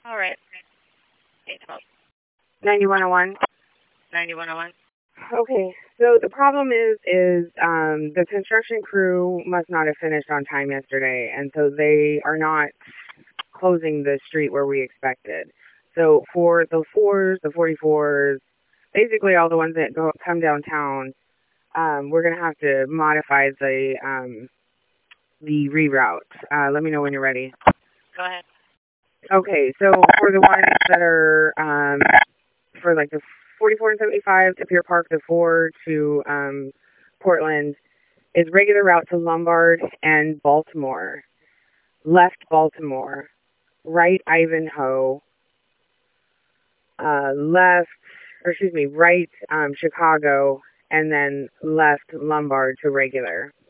All right. 812. 9101. 9101. Okay, so the problem is the construction crew must not have finished on time yesterday, and so they are not closing the street where we expected. So for the 4s, the 44s, basically all the ones that come downtown, we're gonna have to modify the reroute. Let me know when you're ready. Go ahead. Okay, so for the ones that are for like the 44 and 75 to Pier Park, the 4 to Portland is regular route to Lombard and Baltimore, left Baltimore, right Ivanhoe, right Chicago, and then left Lombard to regular.